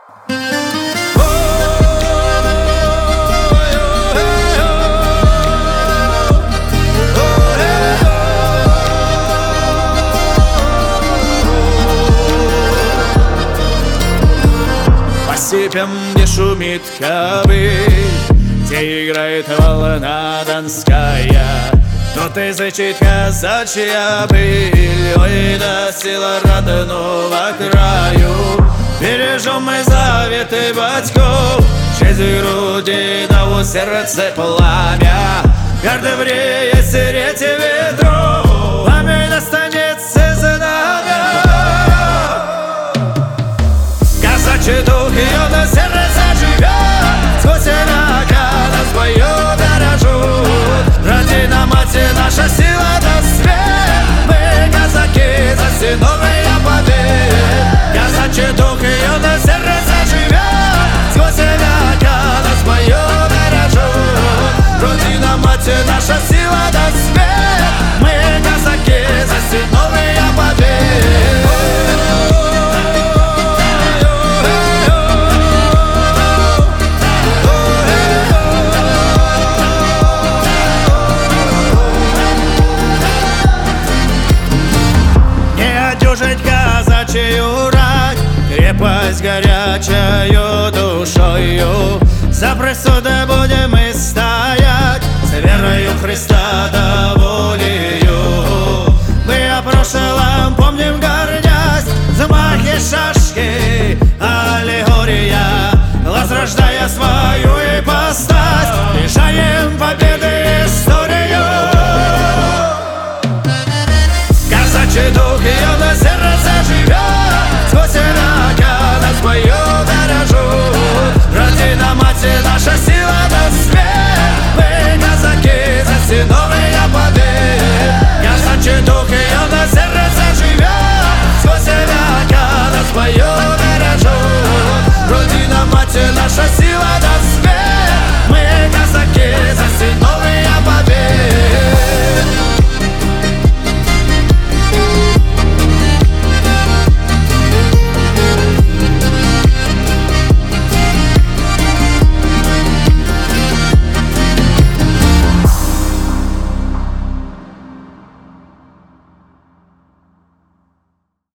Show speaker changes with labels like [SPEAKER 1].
[SPEAKER 1] По степям, где шумит кобыль, где играет волна донская, тут и звучит казачья быль. Ой, да сила родного краю, бережем мы заветы батьков, честь в груди, да у сердце пламя, гордо вреет сереть ветров, пламя останется знамя. Казачий дух ее на сердце живет, сквозь века нас поет и рожут. Родина, мать, наша сила да свет, мы казаки за сыновья побед. Казачий дух ее на сердце живет, сквозь века нас поет и рожут. Родина, мать, наша сила да свет, мы казаки за сыновья побед. Казачью рать, крепость горячою душою, за престуды будем мы стоять, с верою Христа да волею. Мы о прошлом помним, гордясь, взмахи шашки